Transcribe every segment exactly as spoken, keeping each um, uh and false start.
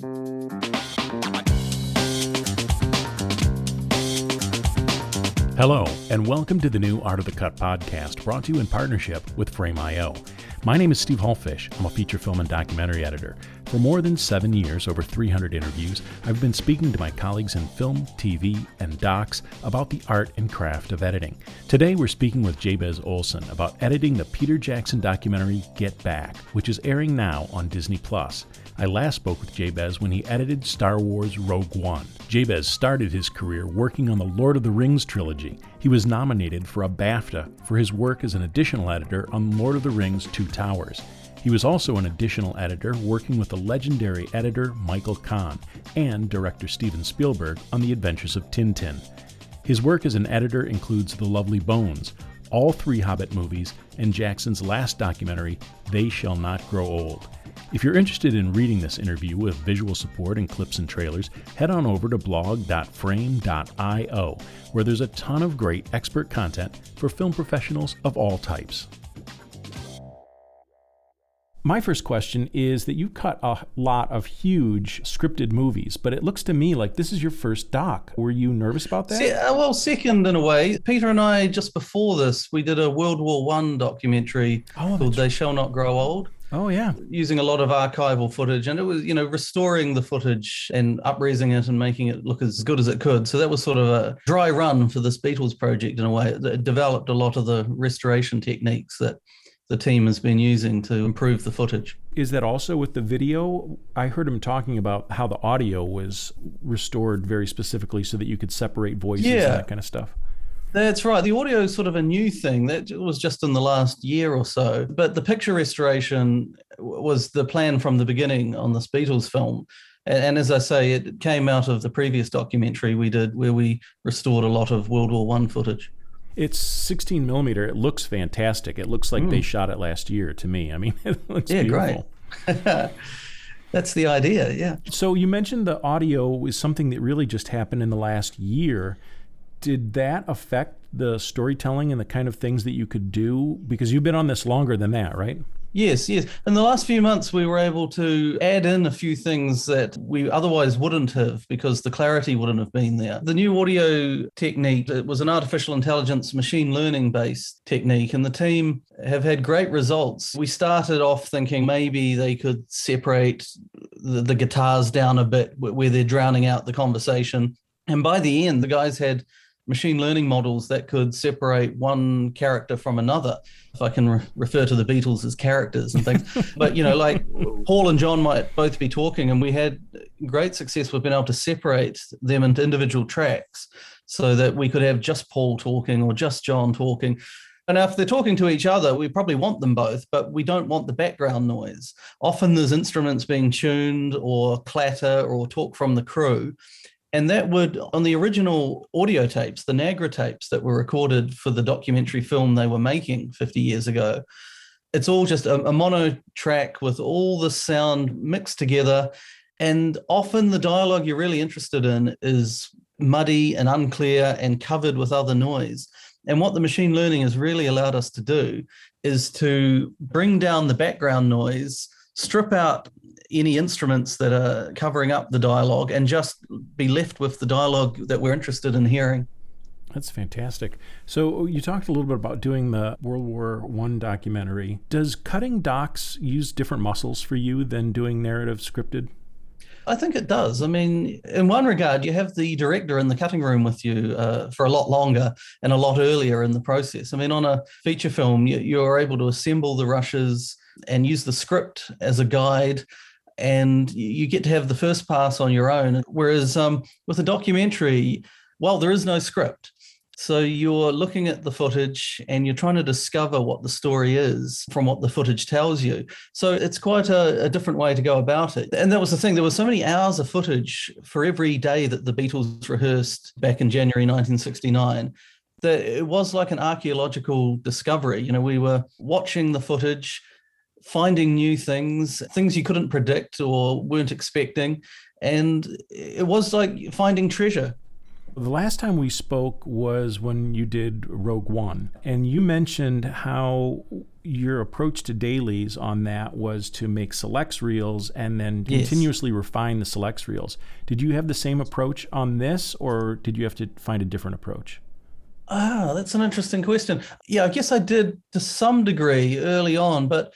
Hello, and welcome to the new Art of the Cut podcast, brought to you in partnership with Frame dot io. My name is Steve Hullfish. I'm a feature film and documentary editor. For more than seven years, over three hundred interviews, I've been speaking to my colleagues in film, T V, and docs about the art and craft of editing. Today, we're speaking with Jabez Olson about editing the Peter Jackson documentary Get Back, which is airing now on Disney Plus. I last spoke with Jabez when he edited Star Wars Rogue One. Jabez started his career working on the Lord of the Rings trilogy. He was nominated for a BAFTA for his work as an additional editor on Lord of the Rings Two Towers. He was also an additional editor working with the legendary editor Michael Kahn and director Steven Spielberg on The Adventures of Tintin. His work as an editor includes The Lovely Bones, all three Hobbit movies, and Jackson's last documentary, They Shall Not Grow Old. If you're interested in reading this interview with visual support and clips and trailers, head on over to blog dot frame dot io, where there's a ton of great expert content for film professionals of all types. My first question is that you cut a lot of huge scripted movies, but it looks to me like this is your first doc. Were you nervous about that? Se- well, second in a way. Peter and I, just before this, we did a World War One documentary oh, called They Shall Not Grow Old. Oh, yeah. Using a lot of archival footage. And it was, you know, restoring the footage and upraising it and making it look as good as it could. So that was sort of a dry run for this Beatles project in a way. It developed a lot of the restoration techniques that the team has been using to improve the footage. Is that also with the video? I heard him talking about how the audio was restored very specifically so that you could separate voices yeah. and that kind of stuff. That's right. The audio is sort of a new thing. That was just in the last year or so. But the picture restoration was the plan from the beginning on this Beatles film. And as I say, it came out of the previous documentary we did where we restored a lot of World War One footage. It's sixteen millimeter. It looks fantastic. It looks like mm. they shot it last year to me. I mean, it looks yeah, beautiful. Great. That's the idea, yeah. So you mentioned the audio was something that really just happened in the last year. Did that affect the storytelling and the kind of things that you could do? Because you've been on this longer than that, right? Yes, yes. In the last few months, we were able to add in a few things that we otherwise wouldn't have because the clarity wouldn't have been there. The new audio technique, it was an artificial intelligence machine learning based technique, and the team have had great results. We started off thinking maybe they could separate the, the guitars down a bit where they're drowning out the conversation. And by the end, the guys had machine learning models that could separate one character from another, if I can re- refer to the Beatles as characters and things. But, you know, like Paul and John might both be talking, and we had great success with being able to separate them into individual tracks so that we could have just Paul talking or just John talking. And if they're talking to each other, we probably want them both, but we don't want the background noise. Often there's instruments being tuned or clatter or talk from the crew. And that would, on the original audio tapes, the Nagra tapes that were recorded for the documentary film they were making fifty years ago, it's all just a, a mono track with all the sound mixed together. And often the dialogue you're really interested in is muddy and unclear and covered with other noise. And what the machine learning has really allowed us to do is to bring down the background noise, strip out any instruments that are covering up the dialogue, and just be left with the dialogue that we're interested in hearing. That's fantastic. So you talked a little bit about doing the World War One documentary. Does cutting docs use different muscles for you than doing narrative scripted? I think it does. I mean, in one regard, you have the director in the cutting room with you uh, for a lot longer and a lot earlier in the process. I mean, on a feature film, you, you're able to assemble the rushes and use the script as a guide, and you get to have the first pass on your own. Whereas um, with a documentary, well, there is no script. So you're looking at the footage and you're trying to discover what the story is from what the footage tells you. So it's quite a, a different way to go about it. And that was the thing. There were so many hours of footage for every day that the Beatles rehearsed back in January nineteen sixty-nine. That it was like an archaeological discovery. You know, we were watching the footage, finding new things, things you couldn't predict or weren't expecting. And it was like finding treasure. The last time we spoke was when you did Rogue One, and you mentioned how your approach to dailies on that was to make selects reels and then Yes. continuously refine the selects reels. Did you have the same approach on this, or did you have to find a different approach? Ah, that's an interesting question. Yeah, I guess I did to some degree early on, but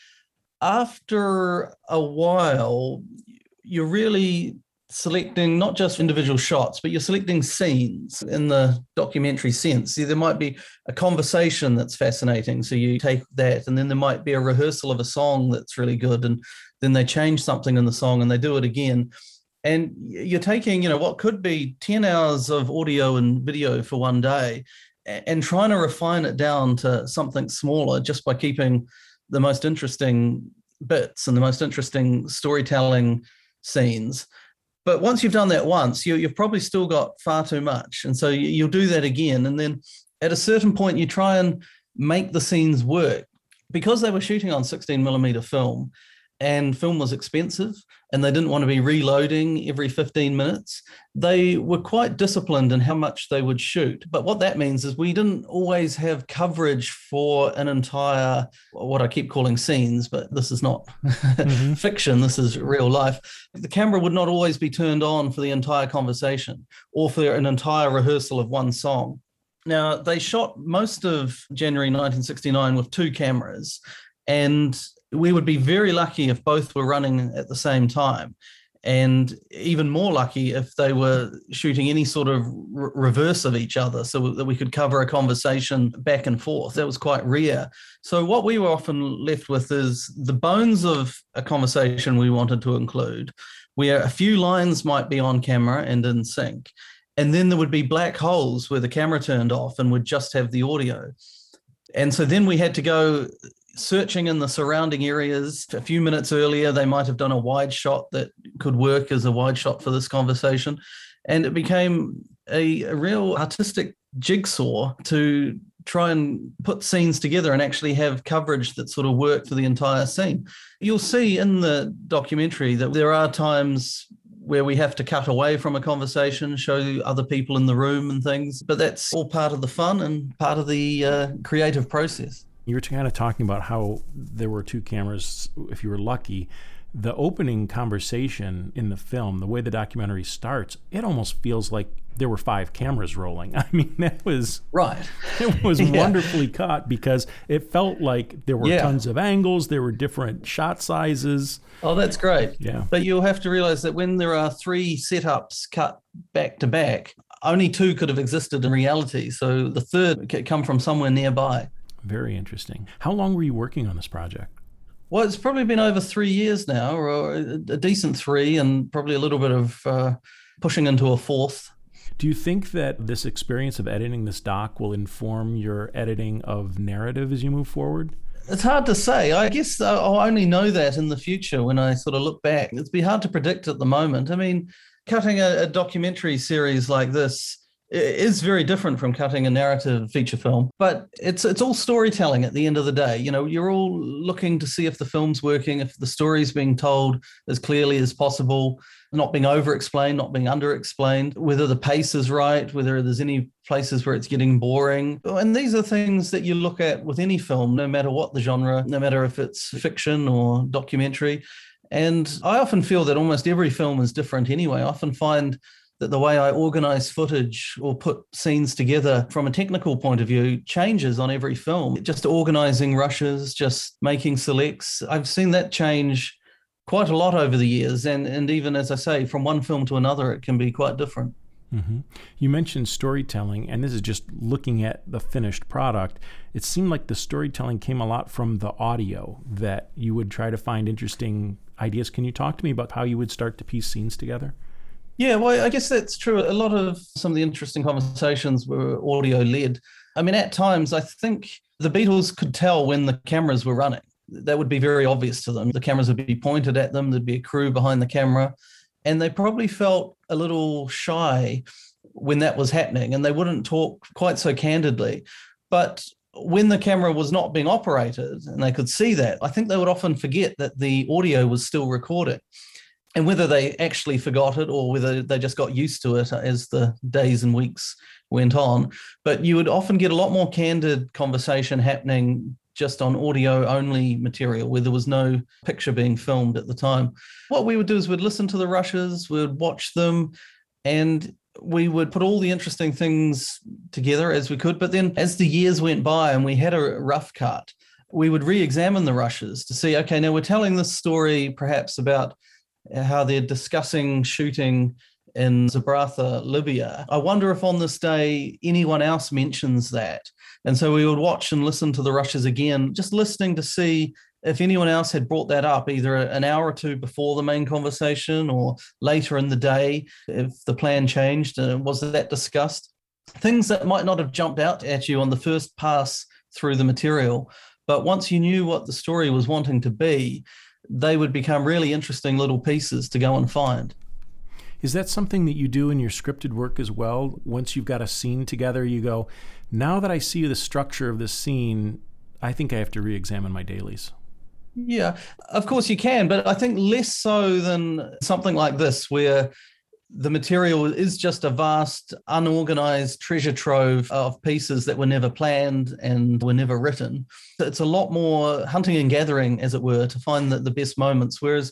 after a while, you're really selecting not just individual shots, but you're selecting scenes in the documentary sense. See, there might be a conversation that's fascinating, so you take that, and then there might be a rehearsal of a song that's really good, and then they change something in the song and they do it again. And you're taking, you know, what could be ten hours of audio and video for one day and trying to refine it down to something smaller just by keeping the most interesting bits and the most interesting storytelling scenes. But once you've done that once, you, you've probably still got far too much. And so you, you'll do that again. And then at a certain point, you try and make the scenes work. Because they were shooting on sixteen millimeter film, and film was expensive, and they didn't want to be reloading every fifteen minutes, they were quite disciplined in how much they would shoot. But what that means is we didn't always have coverage for an entire, what I keep calling scenes, but this is not mm-hmm. fiction, this is real life. The camera would not always be turned on for the entire conversation or for an entire rehearsal of one song. Now, they shot most of January nineteen sixty-nine with two cameras, and we would be very lucky if both were running at the same time, and even more lucky if they were shooting any sort of re- reverse of each other so that we could cover a conversation back and forth. That was quite rare. So what we were often left with is the bones of a conversation we wanted to include, where a few lines might be on camera and in sync. And then there would be black holes where the camera turned off and would just have the audio. And so then we had to go searching in the surrounding areas. A few minutes earlier, they might have done a wide shot that could work as a wide shot for this conversation. And it became a, a real artistic jigsaw to try and put scenes together and actually have coverage that sort of worked for the entire scene. You'll see in the documentary that there are times where we have to cut away from a conversation, show other people in the room and things, but that's all part of the fun and part of the uh, creative process. You were kind of talking about how there were two cameras, if you were lucky. The opening conversation in the film, the way the documentary starts, it almost feels like there were five cameras rolling. I mean, that was right. It was yeah. wonderfully caught because it felt like there were yeah. tons of angles, there were different shot sizes. Oh, that's great. Yeah. But you'll have to realize that when there are three setups cut back to back, only two could have existed in reality. So the third could come from somewhere nearby. Very interesting. How long were you working on this project? Well, it's probably been over three years now, or a decent three, and probably a little bit of uh, pushing into a fourth. Do you think that this experience of editing this doc will inform your editing of narrative as you move forward? It's hard to say. I guess I'll only know that in the future when I sort of look back. It'd be hard to predict at the moment. I mean, cutting a, a documentary series like this is very different from cutting a narrative feature film, but it's it's all storytelling at the end of the day. You know, you're all looking to see if the film's working, if the story's being told as clearly as possible, not being over-explained, not being under-explained, whether the pace is right, whether there's any places where it's getting boring. And these are things that you look at with any film, no matter what the genre, no matter if it's fiction or documentary. And I often feel that almost every film is different anyway. I often find that the way I organize footage or put scenes together from a technical point of view changes on every film. Just organizing rushes, just making selects. I've seen that change quite a lot over the years. And, and even, as I say, from one film to another, it can be quite different. Mm-hmm. You mentioned storytelling, and this is just looking at the finished product. It seemed like the storytelling came a lot from the audio, that you would try to find interesting ideas. Can you talk to me about how you would start to piece scenes together? Yeah, well, I guess that's true. A lot of some of the interesting conversations were audio-led. I mean, at times, I think the Beatles could tell when the cameras were running. That would be very obvious to them. The cameras would be pointed at them. There'd be a crew behind the camera. And they probably felt a little shy when that was happening, and they wouldn't talk quite so candidly. But when the camera was not being operated and they could see that, I think they would often forget that the audio was still recording. And whether they actually forgot it or whether they just got used to it as the days and weeks went on. But you would often get a lot more candid conversation happening just on audio-only material where there was no picture being filmed at the time. What we would do is we'd listen to the rushes, we'd watch them, and we would put all the interesting things together as we could. But then as the years went by and we had a rough cut, we would re-examine the rushes to see, okay, now we're telling this story perhaps about how they're discussing shooting in Zabratha, Libya. I wonder if on this day anyone else mentions that. And so we would watch and listen to the rushes again, just listening to see if anyone else had brought that up, either an hour or two before the main conversation or later in the day, if the plan changed, uh, was that discussed? Things that might not have jumped out at you on the first pass through the material, but once you knew what the story was wanting to be, they would become really interesting little pieces to go and find. Is that something that you do in your scripted work as well? Once you've got a scene together, you go, now that I see the structure of this scene, I think I have to re-examine my dailies. Yeah, of course you can, but I think less so than something like this, where the material is just a vast, unorganized treasure trove of pieces that were never planned and were never written. It's a lot more hunting and gathering, as it were, to find the, the best moments, whereas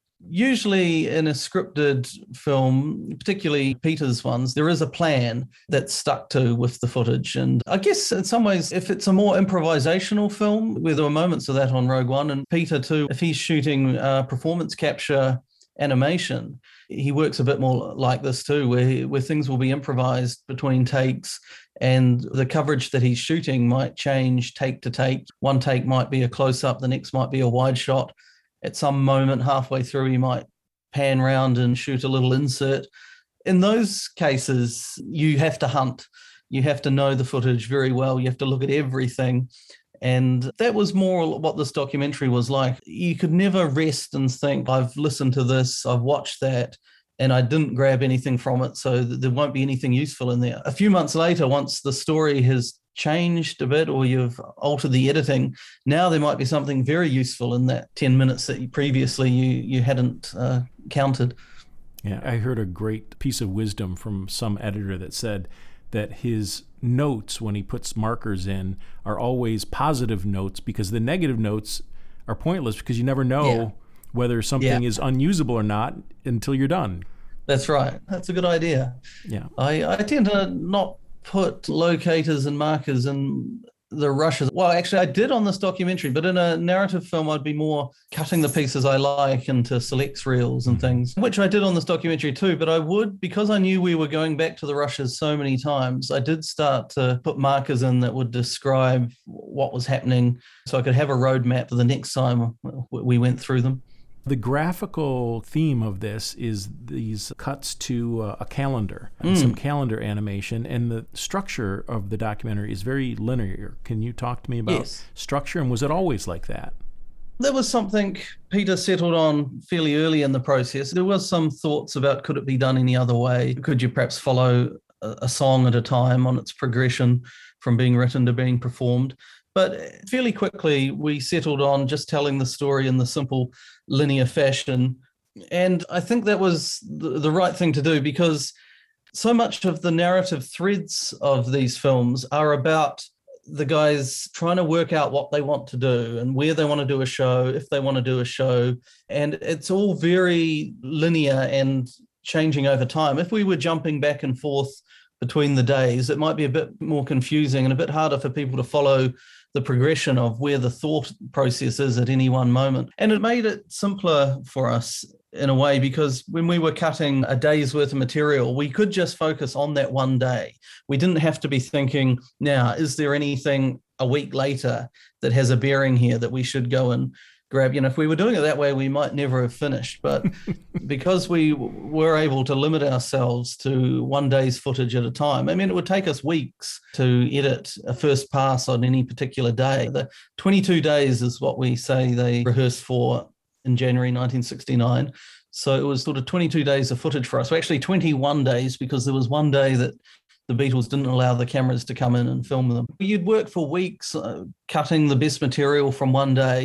usually in a scripted film, particularly Peter's ones, there is a plan that's stuck to with the footage. And I guess in some ways, if it's a more improvisational film, where there were moments of that on Rogue One, and Peter too, if he's shooting uh, performance capture animation, he works a bit more like this too, where, where things will be improvised between takes and the coverage that he's shooting might change take to take. One take might be a close-up, the next might be a wide shot. At some moment halfway through, he might pan round and shoot a little insert. In those cases, you have to hunt. You have to know the footage very well. You have to look at everything. And that was more what this documentary was like. You could never rest and think, I've listened to this, I've watched that, and I didn't grab anything from it, so there won't be anything useful in there. A few months later, once the story has changed a bit or you've altered the editing, now there might be something very useful in that ten minutes that you previously you, you hadn't uh, counted. Yeah, I heard a great piece of wisdom from some editor that said that his notes, when he puts markers in, are always positive notes, because the negative notes are pointless because you never know yeah. whether something yeah. is unusable or not until you're done. That's right. That's a good idea. Yeah. I, I tend to not put locators and markers in the rushes. Well, actually, I did on this documentary, but in a narrative film, I'd be more cutting the pieces I like into selects reels and things, which I did on this documentary too. But I would, because I knew we were going back to the rushes so many times, I did start to put markers in that would describe what was happening so I could have a roadmap for the next time we went through them. The graphical theme of this is these cuts to uh, a calendar, and mm. some calendar animation, and the structure of the documentary is very linear. Can you talk to me about yes. structure, and was it always like that? There was something Peter settled on fairly early in the process. There was some thoughts about, could it be done any other way? Could you perhaps follow a, a song at a time on its progression from being written to being performed? But fairly quickly, we settled on just telling the story in the simple linear fashion. And I think that was the, the right thing to do, because so much of the narrative threads of these films are about the guys trying to work out what they want to do and where they want to do a show, if they want to do a show. And it's all very linear and changing over time. If we were jumping back and forth between the days, it might be a bit more confusing and a bit harder for people to follow the progression of where the thought process is at any one moment. And it made it simpler for us in a way, because when we were cutting a day's worth of material, we could just focus on that one day. We didn't have to be thinking, now, is there anything a week later that has a bearing here that we should go and grab? You know, if we were doing it that way, we might never have finished. But because we were able to limit ourselves to one day's footage at a time, I mean, it would take us weeks to edit a first pass on any particular day. The twenty-two days is what we say they rehearsed for in January nineteen sixty-nine. So it was sort of twenty-two days of footage for us. Well, actually twenty-one days, because there was one day that the Beatles didn't allow the cameras to come in and film them. You'd work for weeks uh, cutting the best material from one day,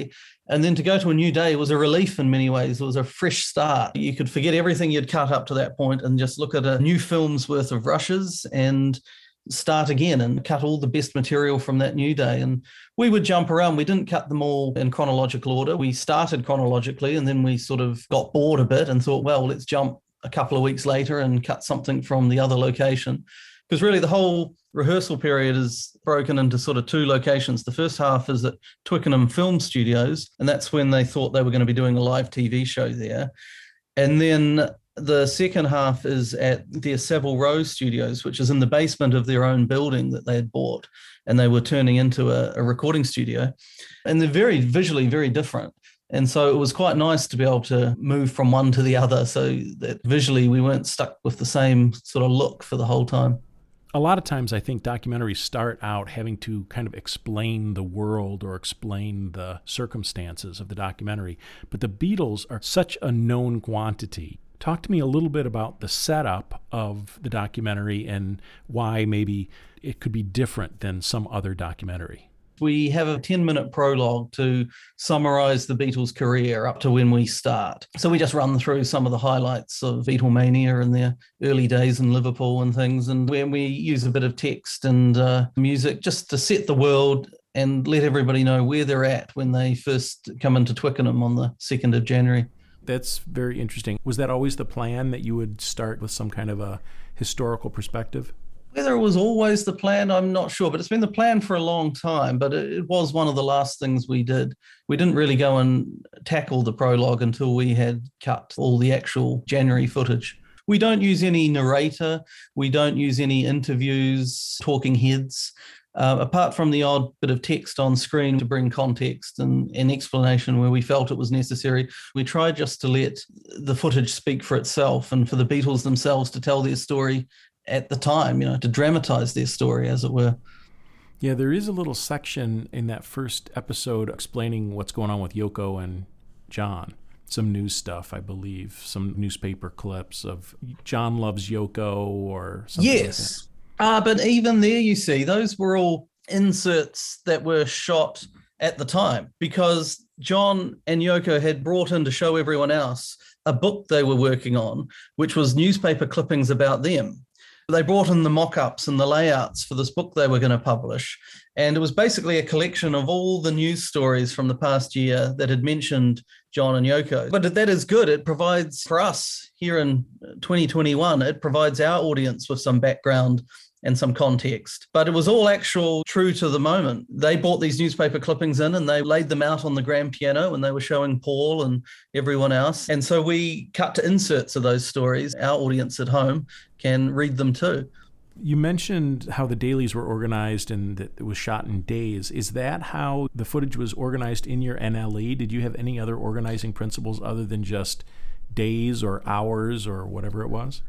And then to go to a new day was a relief in many ways. It was a fresh start. You could forget everything you'd cut up to that point and just look at a new film's worth of rushes and start again and cut all the best material from that new day. And we would jump around. We didn't cut them all in chronological order. We started chronologically, and then we sort of got bored a bit and thought, well, let's jump a couple of weeks later and cut something from the other location. Because really the whole rehearsal period is broken into sort of two locations. The first half is at Twickenham Film Studios, and that's when they thought they were going to be doing a live T V show there. And then the second half is at their Savile Row Studios, which is in the basement of their own building that they had bought, and they were turning into a, a recording studio. And they're very visually very different. And so it was quite nice to be able to move from one to the other so that visually we weren't stuck with the same sort of look for the whole time. A lot of times I think documentaries start out having to kind of explain the world or explain the circumstances of the documentary. But the Beatles are such a known quantity. Talk to me a little bit about the setup of the documentary and why maybe it could be different than some other documentary. We have a ten-minute prologue to summarize the Beatles' career up to when we start. So we just run through some of the highlights of Beatlemania and their early days in Liverpool and things. And when we use a bit of text and uh, music just to set the world and let everybody know where they're at when they first come into Twickenham on the second of January. That's very interesting. Was that always the plan, that you would start with some kind of a historical perspective? Whether it was always the plan, I'm not sure, but it's been the plan for a long time. But it was one of the last things we did. We didn't really go and tackle the prologue until we had cut all the actual January footage. We don't use any narrator. We don't use any interviews, talking heads. Uh, apart from the odd bit of text on screen to bring context and an explanation where we felt it was necessary, we tried just to let the footage speak for itself and for the Beatles themselves to tell their story at the time, you know, to dramatize their story, as it were. Yeah, there is a little section in that first episode explaining what's going on with Yoko and John. Some news stuff, I believe, some newspaper clips of John loves Yoko or something. Yes. Uh, but even there, you see, those were all inserts that were shot at the time because John and Yoko had brought in to show everyone else a book they were working on, which was newspaper clippings about them. They brought in the mock-ups and the layouts for this book they were going to publish. And it was basically a collection of all the news stories from the past year that had mentioned John and Yoko. But that is good. It provides for us here in twenty twenty-one, it provides our audience with some background and some context. But it was all actual true to the moment. They brought these newspaper clippings in and they laid them out on the grand piano and they were showing Paul and everyone else. And so we cut to inserts of those stories. Our audience at home can read them too. You mentioned how the dailies were organized and that it was shot in days. Is that how the footage was organized in your N L E? Did you have any other organizing principles other than just days or hours or whatever it was?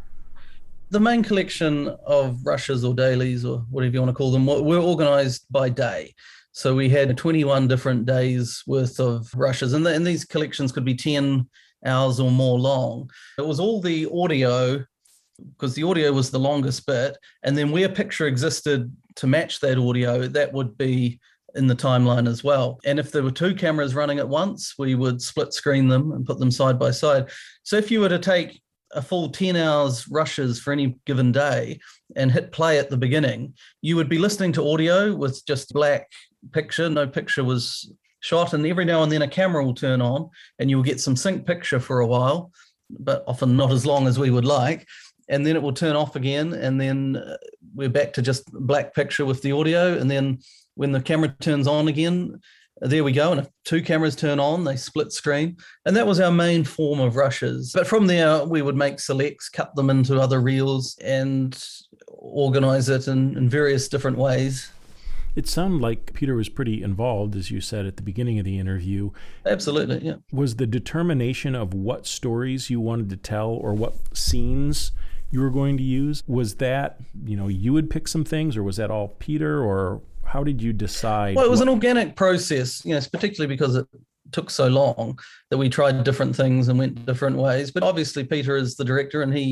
The main collection of rushes or dailies or whatever you want to call them were organized by day. So we had twenty-one different days worth of rushes, and, the, and these collections could be ten hours or more long. It was all the audio, because the audio was the longest bit, and then where picture existed to match that audio, that would be in the timeline as well. And if there were two cameras running at once, we would split screen them and put them side by side. So if you were to take a full ten hours rushes for any given day and hit play at the beginning, you would be listening to audio with just black picture. No picture was shot, and every now and then a camera will turn on and you'll get some sync picture for a while, but often not as long as we would like. And then it will turn off again, and then we're back to just black picture with the audio. And then when the camera turns on again, there we go. And if two cameras turn on, they split screen. And that was our main form of rushes. But from there, we would make selects, cut them into other reels, and organize it in, in various different ways. It sounded like Peter was pretty involved, as you said at the beginning of the interview. Absolutely, yeah. Was the determination of what stories you wanted to tell or what scenes you were going to use, was that, you know, you would pick some things, or was that all Peter, or how did you decide? Well, it was what... an organic process, you know, particularly because it took so long that we tried different things and went different ways. But obviously Peter is the director and he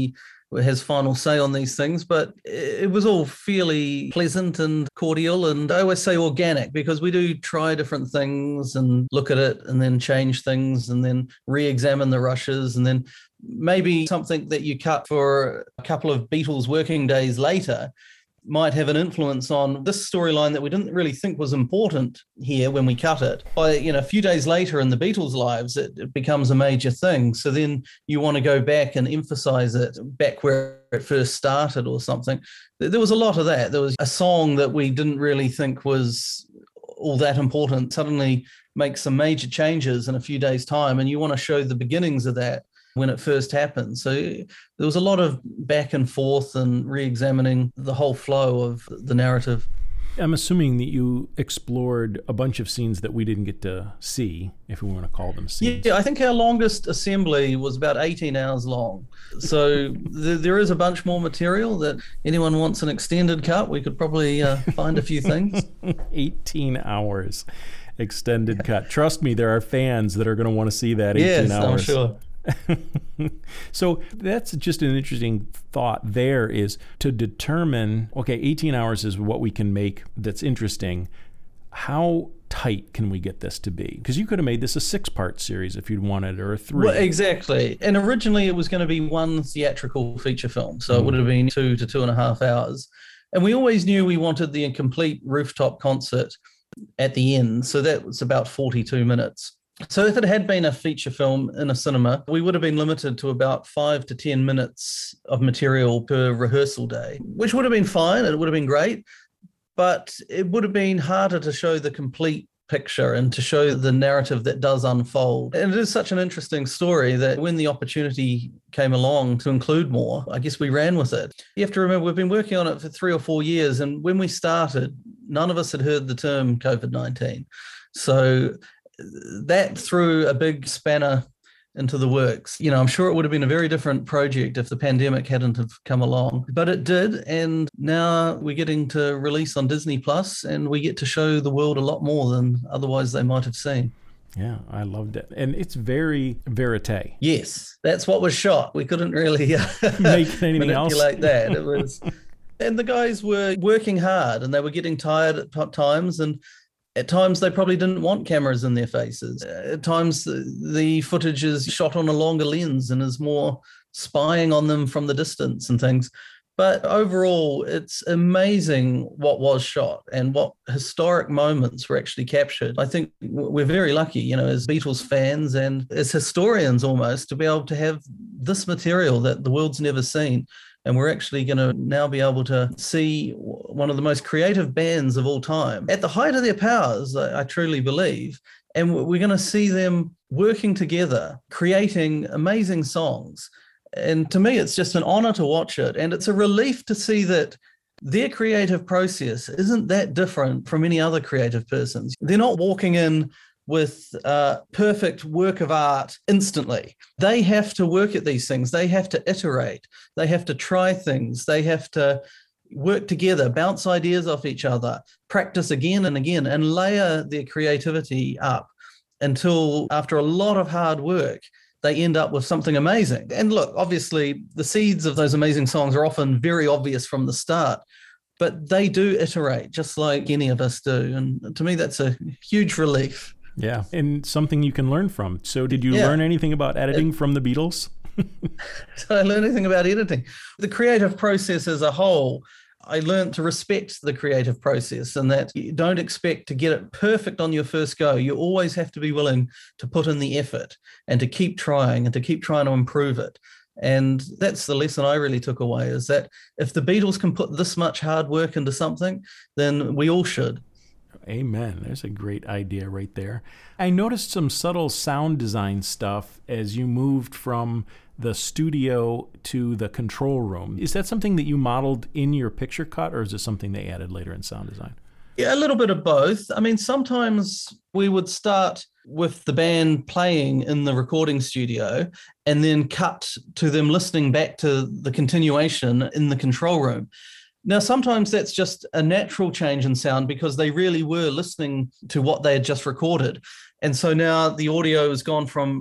has final say on these things, but it was all fairly pleasant and cordial, and I always say organic, because we do try different things and look at it and then change things and then re-examine the rushes, and then maybe something that you cut for a couple of Beatles working days later might have an influence on this storyline that we didn't really think was important here when we cut it. By, you know, a few days later in the Beatles' lives, it, it becomes a major thing. So then you want to go back and emphasize it back where it first started or something. There was a lot of that. There was a song that we didn't really think was all that important suddenly makes some major changes in a few days' time, and you want to show the beginnings of that when it first happened. So there was a lot of back and forth and re-examining the whole flow of the narrative. I'm assuming that you explored a bunch of scenes that we didn't get to see, if we want to call them scenes. Yeah, I think our longest assembly was about eighteen hours long. So th- there is a bunch more material that anyone wants an extended cut. We could probably uh, find a few things. eighteen hours extended cut. Trust me, there are fans that are going to want to see that eighteen yes, hours. I'm sure. So that's just an interesting thought there, is to determine, okay, eighteen hours is what we can make that's interesting. How tight can we get this to be? Because you could have made this a six-part series if you'd wanted, or a three. Well, exactly. And originally it was going to be one theatrical feature film. So mm. it would have been two to two and a half hours. And we always knew we wanted the complete rooftop concert at the end. So that was about forty-two minutes. So if it had been a feature film in a cinema, we would have been limited to about five to ten minutes of material per rehearsal day, which would have been fine. It would have been great, but it would have been harder to show the complete picture and to show the narrative that does unfold. And it is such an interesting story that when the opportunity came along to include more, I guess we ran with it. You have to remember, we've been working on it for three or four years. And when we started, none of us had heard the term COVID nineteen. So that threw a big spanner into the works. You know, I'm sure it would have been a very different project if the pandemic hadn't have come along, but it did. And now we're getting to release on Disney Plus, and we get to show the world a lot more than otherwise they might have seen. Yeah, I loved it. And it's very verite. Yes, that's what was shot. We couldn't really uh, make anything manipulate else. that. It was, and the guys were working hard, and they were getting tired at times, and at times, they probably didn't want cameras in their faces. At times, the footage is shot on a longer lens and is more spying on them from the distance and things. But overall, it's amazing what was shot and what historic moments were actually captured. I think we're very lucky, you know, as Beatles fans and as historians almost, to be able to have this material that the world's never seen. And we're actually going to now be able to see one of the most creative bands of all time at the height of their powers, I truly believe. And we're going to see them working together, creating amazing songs. And to me, it's just an honor to watch it. And it's a relief to see that their creative process isn't that different from any other creative person's. They're not walking in with a perfect work of art instantly. They have to work at these things. They have to iterate. They have to try things. They have to work together, bounce ideas off each other, practice again and again, and layer their creativity up until, after a lot of hard work, they end up with something amazing. And look, obviously, the seeds of those amazing songs are often very obvious from the start, but they do iterate just like any of us do. And to me, that's a huge relief. Yeah, and something you can learn from. So did you yeah. learn anything about editing from the Beatles? So I learned anything about editing. The creative process as a whole, I learned to respect the creative process, and that you don't expect to get it perfect on your first go. You always have to be willing to put in the effort and to keep trying and to keep trying to improve it. And that's the lesson I really took away, is that if the Beatles can put this much hard work into something, then we all should. Amen. There's a great idea right there. I noticed some subtle sound design stuff as you moved from the studio to the control room. Is that something that you modeled in your picture cut, or is it something they added later in sound design? Yeah, a little bit of both. I mean, sometimes we would start with the band playing in the recording studio and then cut to them listening back to the continuation in the control room. Now, sometimes that's just a natural change in sound because they really were listening to what they had just recorded. And so now the audio has gone from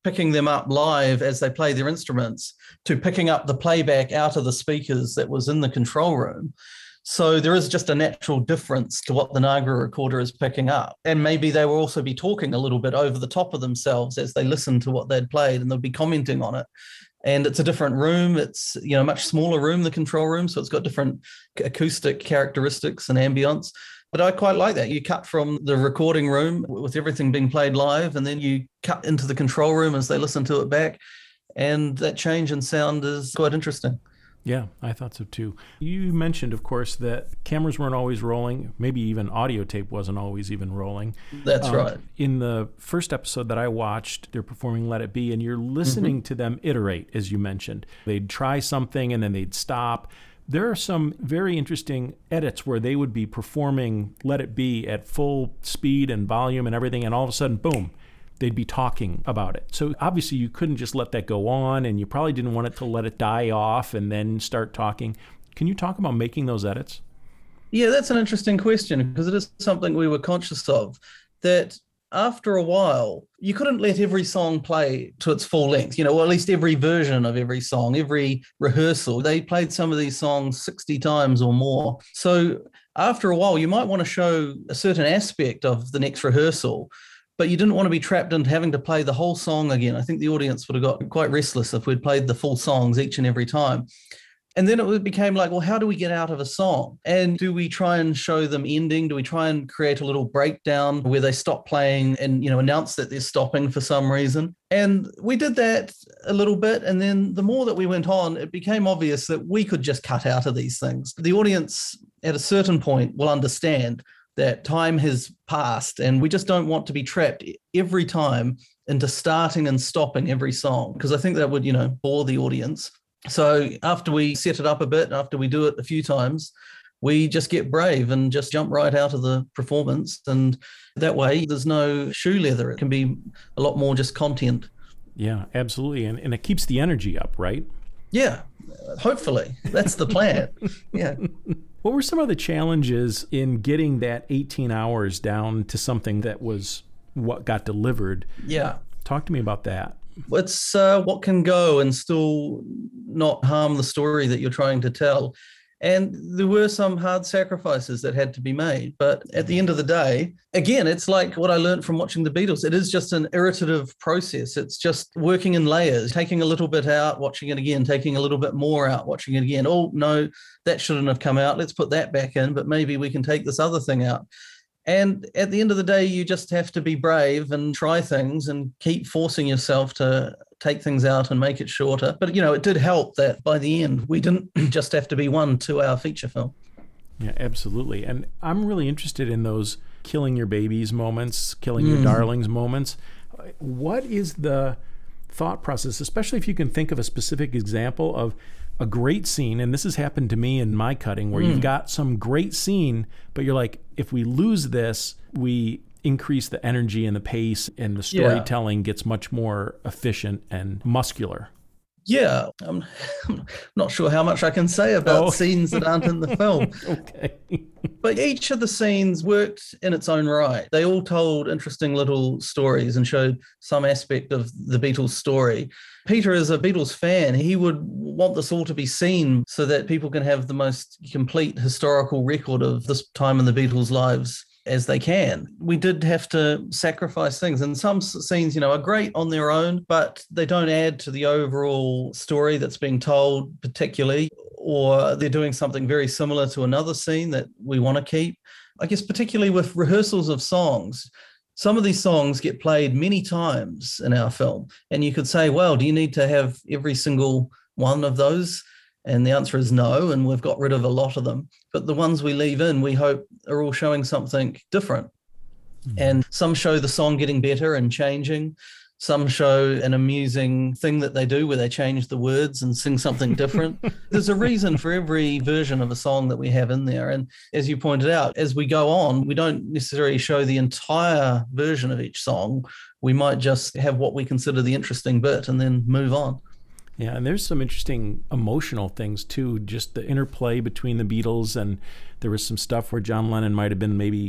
picking them up live as they play their instruments to picking up the playback out of the speakers that was in the control room. So there is just a natural difference to what the Nagra recorder is picking up. And maybe they will also be talking a little bit over the top of themselves as they listen to what they'd played, and they'll be commenting on it. And it's a different room. It's, you know, a much smaller room, the control room. So it's got different acoustic characteristics and ambience. But I quite like that. You cut from the recording room with everything being played live, and then you cut into the control room as they listen to it back. And that change in sound is quite interesting. Yeah, I thought so too. You mentioned, of course, that cameras weren't always rolling. Maybe even audio tape wasn't always even rolling. That's um, right. In the first episode that I watched, they're performing Let It Be, and you're listening mm-hmm. to them iterate, as you mentioned. They'd try something and then they'd stop. There are some very interesting edits where they would be performing Let It Be at full speed and volume and everything, and all of a sudden, boom, they'd be talking about it. So obviously you couldn't just let that go on, and you probably didn't want it to let it die off and then start talking. Can you talk about making those edits? Yeah, that's an interesting question, because it is something we were conscious of, that after a while, you couldn't let every song play to its full length, you know, or at least every version of every song, every rehearsal. They played some of these songs sixty times or more. So after a while, you might want to show a certain aspect of the next rehearsal, but you didn't want to be trapped into having to play the whole song again. I think the audience would have got quite restless if we'd played the full songs each and every time. And then it became like, well, how do we get out of a song? And do we try and show them ending? Do we try and create a little breakdown where they stop playing and, you know, announce that they're stopping for some reason? And we did that a little bit. And then the more that we went on, it became obvious that we could just cut out of these things. The audience at a certain point will understand that time has passed, and we just don't want to be trapped every time into starting and stopping every song, because I think that would, you know, bore the audience. So after we set it up a bit, after we do it a few times, we just get brave and just jump right out of the performance. And that way there's no shoe leather. It can be a lot more just content. Yeah, absolutely. And, and it keeps the energy up, right? Yeah, hopefully. That's the plan. Yeah. What were some of the challenges in getting that eighteen hours down to something that was what got delivered? Yeah. Talk to me about that. It's uh, what can go and still not harm the story that you're trying to tell. And there were some hard sacrifices that had to be made. But at the end of the day, again, it's like what I learned from watching the Beatles. It is just an iterative process. It's just working in layers, taking a little bit out, watching it again, taking a little bit more out, watching it again. Oh, no, that shouldn't have come out. Let's put that back in, but maybe we can take this other thing out. And at the end of the day, you just have to be brave and try things and keep forcing yourself to take things out and make it shorter. But, you know, it did help that by the end, we didn't just have to be one two-hour feature film. Yeah, absolutely. And I'm really interested in those killing your babies moments, killing mm. your darlings moments. What is the thought process, especially if you can think of a specific example of a great scene, and this has happened to me in my cutting, where mm. you've got some great scene, but you're like, if we lose this, we increase the energy and the pace, and the storytelling yeah. gets much more efficient and muscular. Yeah, I'm, I'm not sure how much I can say about oh. scenes that aren't in the film. Okay. But each of the scenes worked in its own right. They all told interesting little stories and showed some aspect of the Beatles story. Peter is a Beatles fan. He would want this all to be seen so that people can have the most complete historical record of this time in the Beatles' lives as they can. We did have to sacrifice things, and some scenes, you know, are great on their own, but they don't add to the overall story that's being told particularly, or they're doing something very similar to another scene that we want to keep. I guess particularly with rehearsals of songs, some of these songs get played many times in our film, and you could say, well, do you need to have every single one of those? And the answer is no, and we've got rid of a lot of them. But the ones we leave in, we hope are all showing something different. Mm-hmm. And some show the song getting better and changing. Some show an amusing thing that they do where they change the words and sing something different. There's a reason for every version of a song that we have in there. And as you pointed out, as we go on, we don't necessarily show the entire version of each song. We might just have what we consider the interesting bit and then move on. Yeah, and there's some interesting emotional things too, just the interplay between the Beatles, and there was some stuff where John Lennon might have been maybe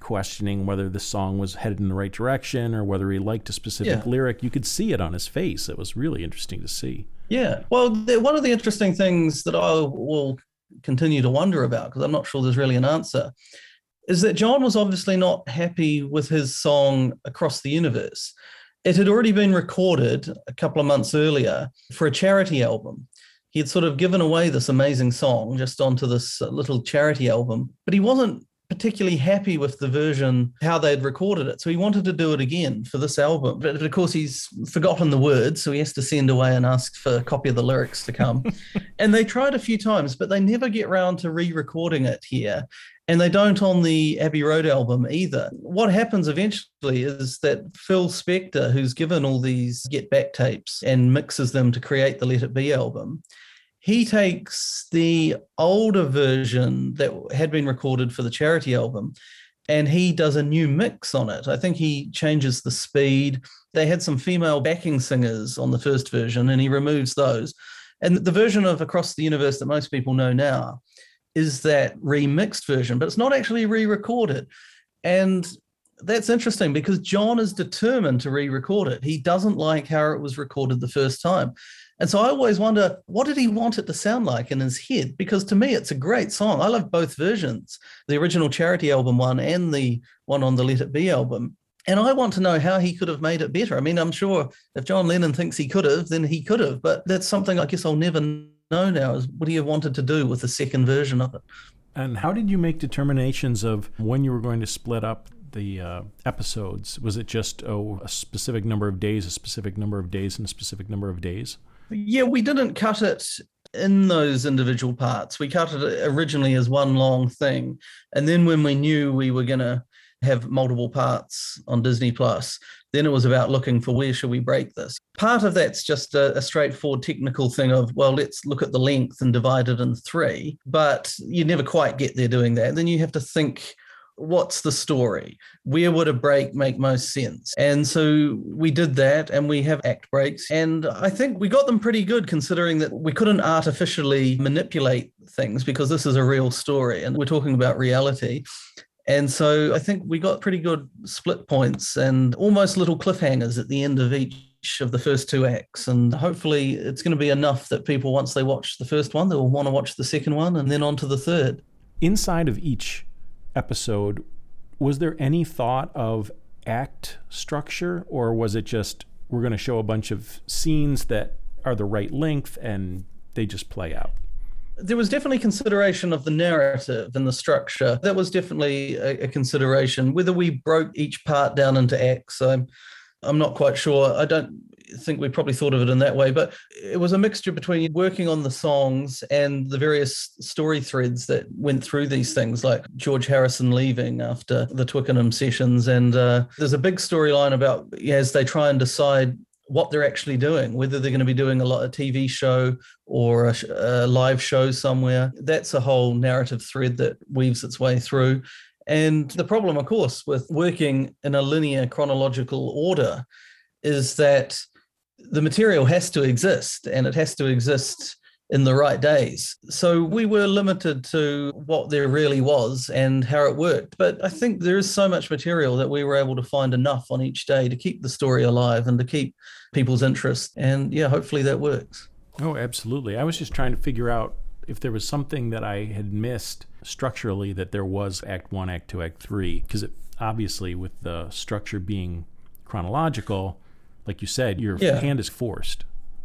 questioning whether the song was headed in the right direction or whether he liked a specific Yeah. lyric. You could see it on his face. It was really interesting to see. Yeah. Well, the, one of the interesting things that I will continue to wonder about, because I'm not sure there's really an answer, is that John was obviously not happy with his song Across the Universe. It had already been recorded a couple of months earlier for a charity album. He had sort of given away this amazing song just onto this little charity album, but he wasn't particularly happy with the version, how they'd recorded it. So he wanted to do it again for this album. But of course, he's forgotten the words, so he has to send away and ask for a copy of the lyrics to come. And they tried a few times, but they never get round to re-recording it here. And they don't on the Abbey Road album either. What happens eventually is that Phil Spector, who's given all these Get Back tapes and mixes them to create the Let It Be album, he takes the older version that had been recorded for the charity album and he does a new mix on it. I think he changes the speed. They had some female backing singers on the first version and he removes those. And the version of Across the Universe that most people know now is that remixed version, but it's not actually re-recorded. And that's interesting because John is determined to re-record it. He doesn't like how it was recorded the first time. And so I always wonder, what did he want it to sound like in his head? Because to me, it's a great song. I love both versions, the original charity album one and the one on the Let It Be album. And I want to know how he could have made it better. I mean, I'm sure if John Lennon thinks he could have, then he could have. But that's something I guess I'll never know now, is what he have wanted to do with the second version of it. And how did you make determinations of when you were going to split up the uh, episodes? Was it just oh, a specific number of days, a specific number of days, and a specific number of days? Yeah, we didn't cut it in those individual parts. We cut it originally as one long thing. And then when we knew we were going to have multiple parts on Disney Plus, then it was about looking for where should we break this. Part of that's just a, a straightforward technical thing of, well, let's look at the length and divide it in three. But you never quite get there doing that. Then you have to think, what's the story? Where would a break make most sense? And so we did that and we have act breaks. And I think we got them pretty good considering that we couldn't artificially manipulate things because this is a real story and we're talking about reality. And so I think we got pretty good split points and almost little cliffhangers at the end of each of the first two acts. And hopefully it's going to be enough that people, once they watch the first one, they'll want to watch the second one and then on to the third. Inside of each episode, was there any thought of act structure, or was it just we're going to show a bunch of scenes that are the right length and they just play out? There was definitely consideration of the narrative and the structure. That was definitely a, a consideration. Whether we broke each part down into acts, I'm, I'm not quite sure. I don't think we probably thought of it in that way, but it was a mixture between working on the songs and the various story threads that went through these things, like George Harrison leaving after the Twickenham sessions. And uh, there's a big storyline about as they try and decide what they're actually doing, whether they're going to be doing a lot of T V show or a, a live show somewhere. That's a whole narrative thread that weaves its way through. And the problem, of course, with working in a linear chronological order is that the material has to exist and it has to exist in the right days. So we were limited to what there really was and how it worked. But I think there is so much material that we were able to find enough on each day to keep the story alive and to keep people's interest. And yeah, hopefully that works. Oh, absolutely. I was just trying to figure out if there was something that I had missed structurally that there was Act One, Act Two, Act Three, because obviously with the structure being chronological, like you said, your yeah. hand is forced.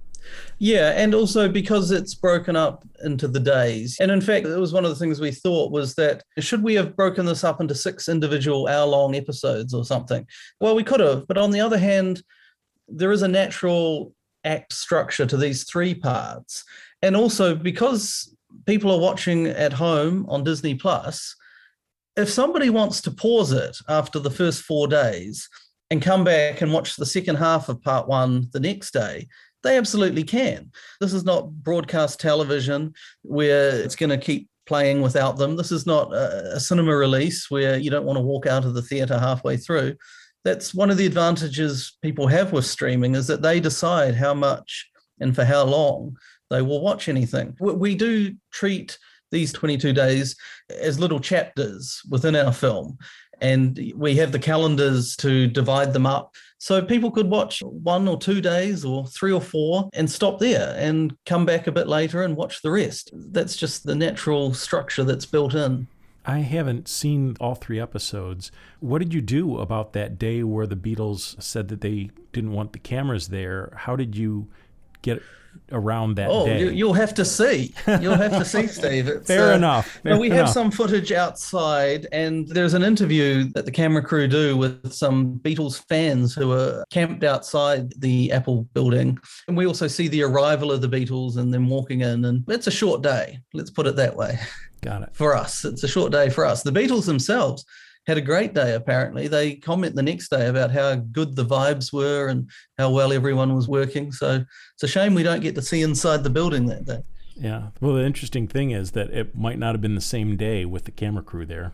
Yeah, and also because it's broken up into the days. And in fact, it was one of the things we thought was that should we have broken this up into six individual hour-long episodes or something? Well, we could have, but on the other hand, there is a natural act structure to these three parts. And also because people are watching at home on Disney Plus, if somebody wants to pause it after the first four days and come back and watch the second half of part one the next day, they absolutely can. This is not broadcast television where it's going to keep playing without them. This is not a, a cinema release where you don't want to walk out of the theater halfway through. That's one of the advantages people have with streaming, is that they decide how much and for how long they will watch anything. We do treat these twenty-two days as little chapters within our film. And we have the calendars to divide them up. So people could watch one or two days or three or four and stop there and come back a bit later and watch the rest. That's just the natural structure that's built in. I haven't seen all three episodes. What did you do about that day where the Beatles said that they didn't want the cameras there? How did you get around that oh, day? You, you'll have to see. You'll have to see, Steve. It's, Fair uh, enough. Fair we enough. have some footage outside, and there's an interview that the camera crew do with some Beatles fans who are camped outside the Apple building. And we also see the arrival of the Beatles and them walking in, and it's a short day. Let's put it that way. Got it. For us, it's a short day for us. The Beatles themselves had a great day, apparently. They comment the next day about how good the vibes were and how well everyone was working. So it's a shame we don't get to see inside the building that day. Yeah. Well, the interesting thing is that it might not have been the same day with the camera crew there.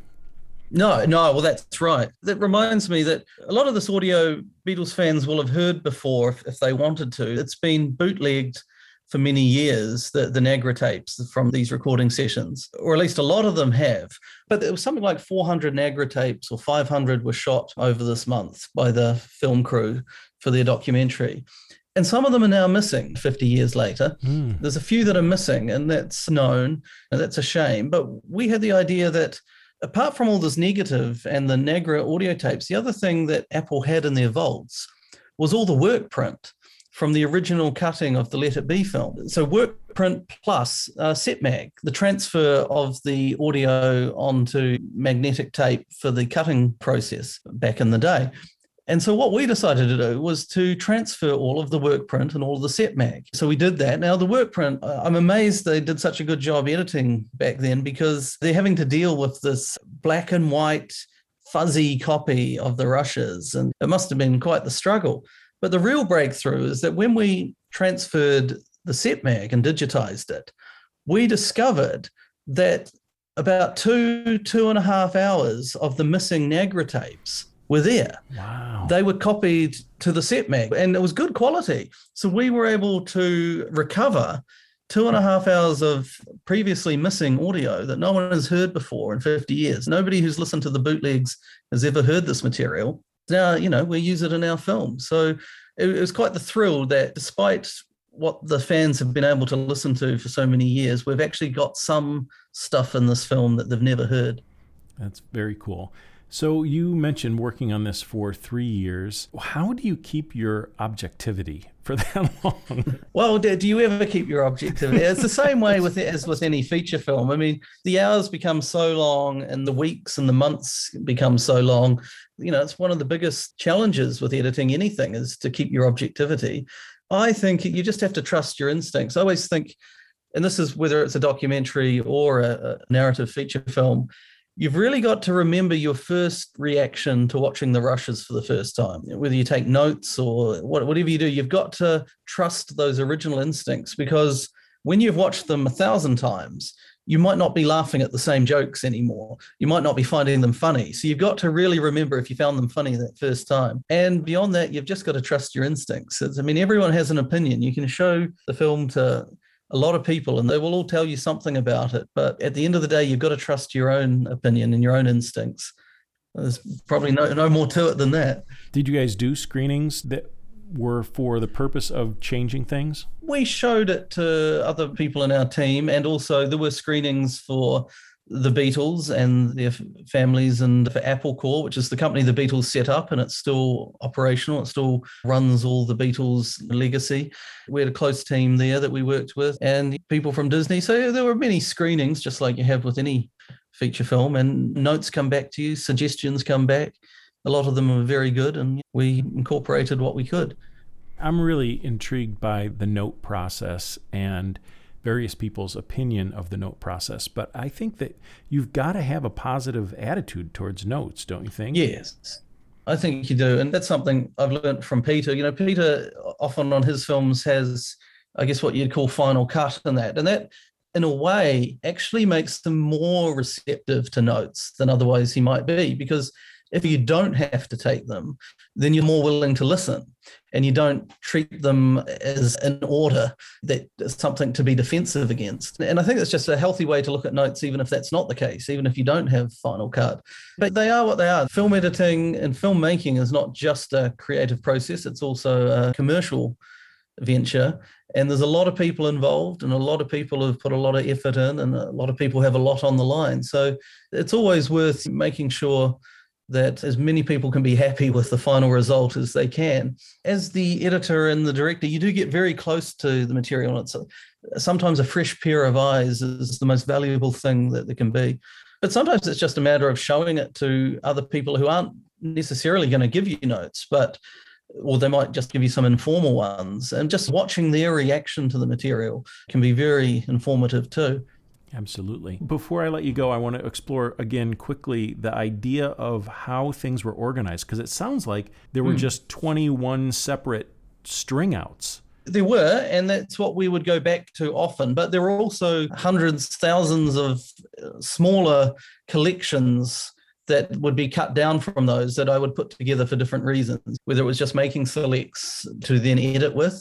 No, no, well, that's right. That reminds me that a lot of this audio Beatles fans will have heard before if, if they wanted to. It's been bootlegged for many years, the, the Nagra tapes from these recording sessions, or at least a lot of them have. But there was something like four hundred Nagra tapes or five hundred were shot over this month by the film crew for their documentary. And some of them are now missing fifty years later. Mm. There's a few that are missing, and that's known, and that's a shame. But we had the idea that apart from all this negative and the Nagra audio tapes, the other thing that Apple had in their vaults was all the work print from the original cutting of the Let It Be film. So work print plus uh, SetMag, the transfer of the audio onto magnetic tape for the cutting process back in the day. And so what we decided to do was to transfer all of the work print and all of the SetMag. So we did that. Now the work print, I'm amazed they did such a good job editing back then, because they're having to deal with this black and white fuzzy copy of the Rushes, and it must have been quite the struggle. But the real breakthrough is that when we transferred the SetMag and digitized it, we discovered that about two, two and a half hours of the missing Nagra tapes were there. Wow. They were copied to the SetMag, and it was good quality. So we were able to recover two and a half hours of previously missing audio that no one has heard before in fifty years. Nobody who's listened to the bootlegs has ever heard this material. Now, you know, we use it in our film. So it was quite the thrill that despite what the fans have been able to listen to for so many years, we've actually got some stuff in this film that they've never heard. That's very cool. So you mentioned working on this for three years. How do you keep your objectivity for that long? Well, do you ever keep your objectivity? It's the same way with as with any feature film. I mean, the hours become so long and the weeks and the months become so long. You know, it's one of the biggest challenges with editing anything is to keep your objectivity. I think you just have to trust your instincts. I always think, and this is whether it's a documentary or a, a narrative feature film, you've really got to remember your first reaction to watching the Rushes for the first time. Whether you take notes or whatever you do, you've got to trust those original instincts, because when you've watched them a thousand times, you might not be laughing at the same jokes anymore. You might not be finding them funny. So you've got to really remember if you found them funny that first time. And beyond that, you've just got to trust your instincts. It's, I mean, everyone has an opinion. You can show the film to a lot of people and they will all tell you something about it. But at the end of the day, you've got to trust your own opinion and your own instincts. There's probably no, no more to it than that. Did you guys do screenings that were for the purpose of changing things? We showed it to other people in our team, and also there were screenings for the Beatles and their families, and for Apple Corps, which is the company the Beatles set up, and it's still operational. It still runs all the Beatles legacy. We had a close team there that we worked with, and people from Disney. So there were many screenings, just like you have with any feature film, and notes come back to you, suggestions come back. A lot of them are very good, and we incorporated what we could. I'm really intrigued by the note process and various people's opinion of the note process, but I think that you've got to have a positive attitude towards notes, don't you think? Yes, I think you do. And that's something I've learned from Peter. You know, Peter often on his films has, I guess, what you'd call final cut and that. And that, in a way, actually makes them more receptive to notes than otherwise he might be, because If you don't have to take them, then you're more willing to listen and you don't treat them as an order that is something to be defensive against. And I think it's just a healthy way to look at notes, even if that's not the case, even if you don't have Final Cut. But they are what they are. Film editing and filmmaking is not just a creative process, it's also a commercial venture. And there's a lot of people involved and a lot of people have put a lot of effort in and a lot of people have a lot on the line. So it's always worth making sure that as many people can be happy with the final result as they can. As the editor and the director, you do get very close to the material. And it's a, sometimes a fresh pair of eyes is the most valuable thing that there can be. But sometimes it's just a matter of showing it to other people who aren't necessarily going to give you notes, but or they might just give you some informal ones. And just watching their reaction to the material can be very informative too. Absolutely. Before I let you go, I want to explore again quickly the idea of how things were organized, because it sounds like there were mm. just twenty-one separate string outs. There were, and that's what we would go back to often. But there were also hundreds, thousands of smaller collections that would be cut down from those that I would put together for different reasons, whether it was just making selects to then edit with,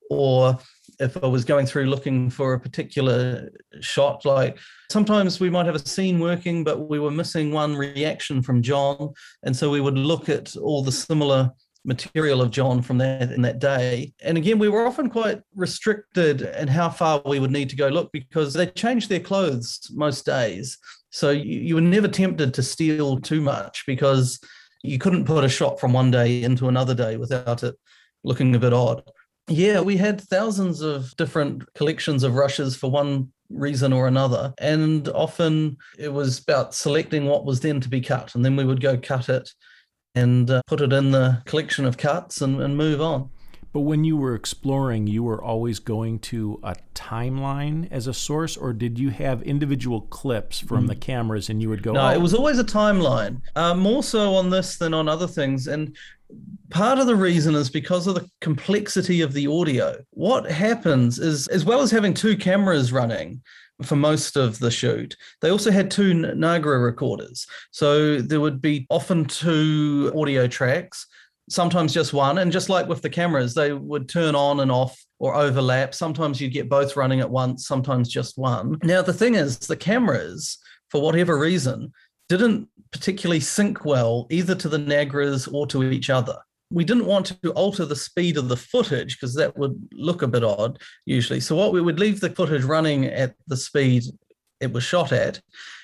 or if I was going through looking for a particular shot. Like sometimes we might have a scene working, but we were missing one reaction from John. And so we would look at all the similar material of John from that in that day. And again, we were often quite restricted in how far we would need to go look because they changed their clothes most days. So you, you were never tempted to steal too much because you couldn't put a shot from one day into another day without it looking a bit odd. Yeah, we had thousands of different collections of rushes for one reason or another. And often it was about selecting what was then to be cut. And then we would go cut it and uh, put it in the collection of cuts and, and move on. But when you were exploring, you were always going to a timeline as a source, or did you have individual clips from mm. the cameras and you would go? No, oh. It was always a timeline, uh, more so on this than on other things. And part of the reason is because of the complexity of the audio. What happens is, as well as having two cameras running for most of the shoot, they also had two Nagra recorders. So there would be often two audio tracks, sometimes just one. And just like with the cameras, they would turn on and off or overlap. Sometimes you'd get both running at once, sometimes just one. Now, the thing is, the cameras, for whatever reason, didn't particularly sync well either to the Nagras or to each other. We didn't want to alter the speed of the footage because that would look a bit odd usually. So what we would leave the footage running at the speed it was shot at,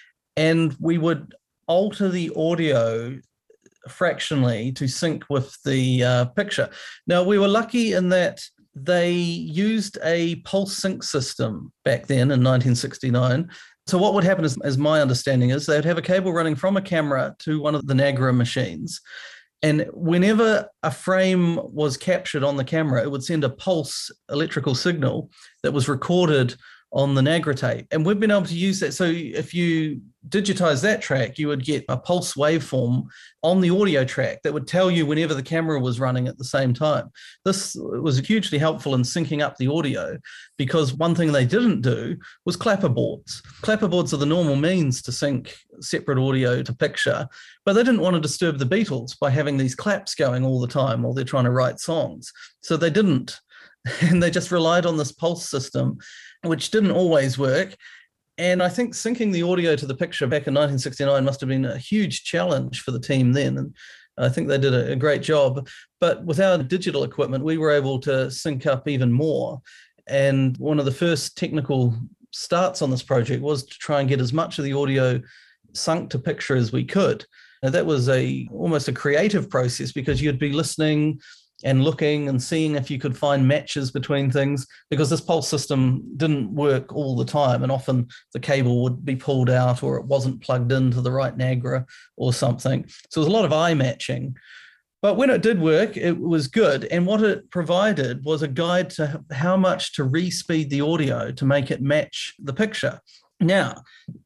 and we would alter the audio fractionally to sync with the uh, picture. Now, we were lucky in that they used a pulse sync system back then in nineteen sixty-nine. So what would happen is, as my understanding is, they'd have a cable running from a camera to one of the Nagra machines. And whenever a frame was captured on the camera, it would send a pulse electrical signal that was recorded on the Nagra tape. And we've been able to use that. So if you digitize that track, you would get a pulse waveform on the audio track that would tell you whenever the camera was running at the same time. This was hugely helpful in syncing up the audio because one thing they didn't do was clapperboards. Clapperboards are the normal means to sync separate audio to picture, but they didn't want to disturb the Beatles by having these claps going all the time while they're trying to write songs. So they didn't. And they just relied on this pulse system, which didn't always work. And I think syncing the audio to the picture back in nineteen sixty-nine must have been a huge challenge for the team then. And I think they did a, a great job. But without digital equipment, we were able to sync up even more. And one of the first technical starts on this project was to try and get as much of the audio sunk to picture as we could. Now, that was a almost a creative process because you'd be listening and looking and seeing if you could find matches between things, because this pulse system didn't work all the time. And often the cable would be pulled out or it wasn't plugged into the right Nagra or something. So there was a lot of eye matching. But when it did work, it was good. And what it provided was a guide to how much to re-speed the audio to make it match the picture. Now,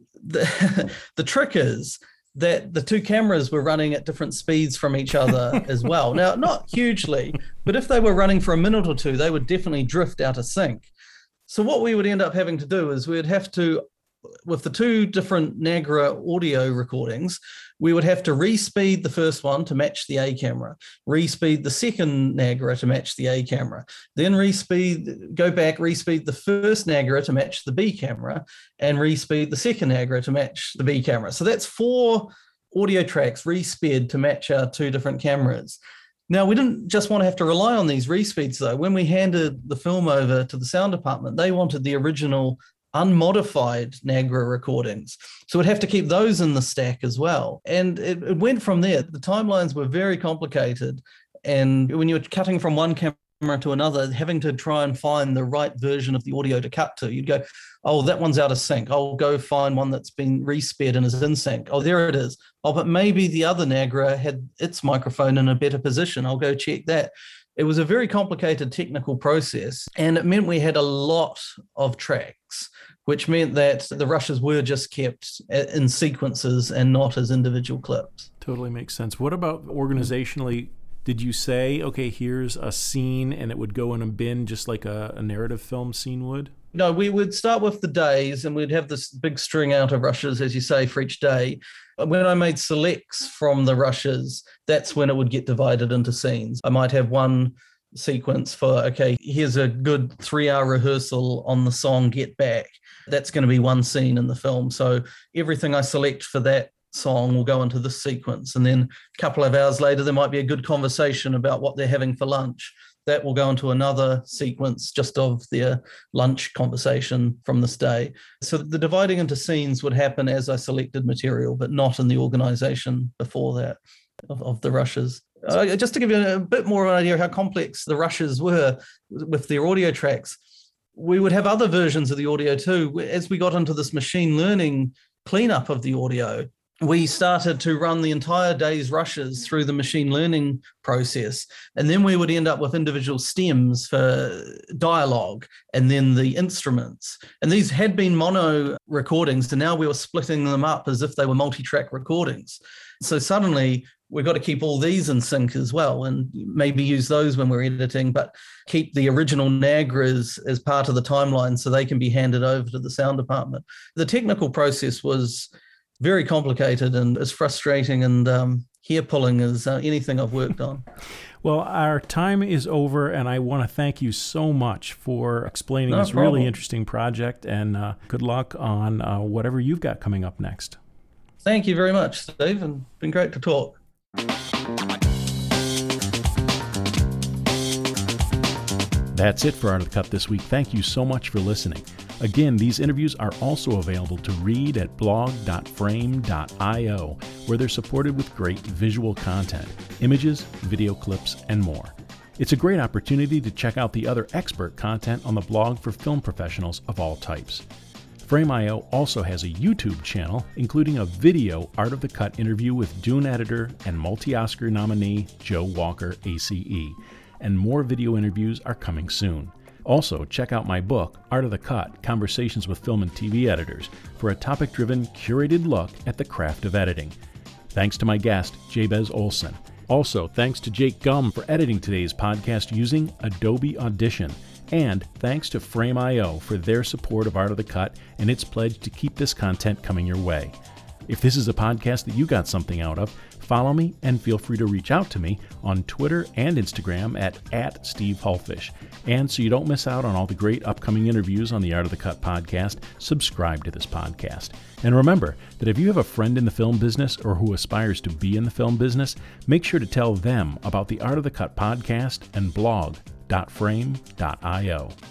the, the trick is that the two cameras were running at different speeds from each other as well. Now, not hugely, but if they were running for a minute or two, they would definitely drift out of sync. So what we would end up having to do is we'd have to with the two different Nagra audio recordings, we would have to respeed the first one to match the A camera, respeed the second Nagra to match the A camera, then respeed, go back, respeed the first Nagra to match the B camera, and respeed the second Nagra to match the B camera. So that's four audio tracks resped to match our two different cameras. Now, we didn't just want to have to rely on these respeeds, though. When we handed the film over to the sound department, they wanted the original unmodified Nagra recordings. So we'd have to keep those in the stack as well. And it, it went from there. The timelines were very complicated. And when you're cutting from one camera to another, having to try and find the right version of the audio to cut to, you'd go, oh, that one's out of sync. I'll go find one that's been resped and is in sync. Oh, there it is. Oh, but maybe the other Nagra had its microphone in a better position. I'll go check that. It was a very complicated technical process, and it meant we had a lot of tracks, which meant that the rushes were just kept in sequences and not as individual clips. Totally makes sense. What about organizationally? Did you say, okay, here's a scene and it would go in a bin just like a, a narrative film scene would? No, we would start with the days and we'd have this big string out of rushes, as you say, for each day. When I made selects from the rushes, that's when it would get divided into scenes. I might have one sequence for, okay, here's a good three-hour rehearsal on the song Get Back. That's going to be one scene in the film. So everything I select for that song will go into this sequence. And then a couple of hours later, there might be a good conversation about what they're having for lunch. That will go into another sequence just of their lunch conversation from this day. So the dividing into scenes would happen as I selected material, but not in the organization before that of, of the rushes. Uh, just to give you a bit more of an idea of how complex the rushes were with their audio tracks, we would have other versions of the audio too. As we got into this machine learning cleanup of the audio, we started to run the entire day's rushes through the machine learning process. And then we would end up with individual stems for dialogue and then the instruments. And these had been mono recordings, and now we were splitting them up as if they were multi-track recordings. So suddenly we've got to keep all these in sync as well, and maybe use those when we're editing, but keep the original Nagras as part of the timeline so they can be handed over to the sound department. The technical process was very complicated and as frustrating and um, hair-pulling as uh, anything I've worked on. Well, our time is over, and I want to thank you so much for explaining No this problem. really interesting project, and uh, good luck on uh, whatever you've got coming up next. Thank you very much, Steve, and it's been great to talk. That's it for Art of the Cut this week. Thank you so much for listening. Again, these interviews are also available to read at blog dot frame dot io, where they're supported with great visual content, images, video clips, and more. It's a great opportunity to check out the other expert content on the blog for film professionals of all types. Frame dot io also has a YouTube channel, including a video Art of the Cut interview with Dune editor and multi-Oscar nominee Joe Walker, A C E, and more video interviews are coming soon. Also, check out my book, Art of the Cut, Conversations with Film and T V Editors, for a topic-driven, curated look at the craft of editing. Thanks to my guest, Jabez Olson. Also, thanks to Jake Gum for editing today's podcast using Adobe Audition. And thanks to Frame dot io for their support of Art of the Cut and its pledge to keep this content coming your way. If this is a podcast that you got something out of, follow me and feel free to reach out to me on Twitter and Instagram at, at Steve Hullfish. And so you don't miss out on all the great upcoming interviews on the Art of the Cut podcast, subscribe to this podcast. And remember that if you have a friend in the film business or who aspires to be in the film business, make sure to tell them about the Art of the Cut podcast and blog dot frame dot io.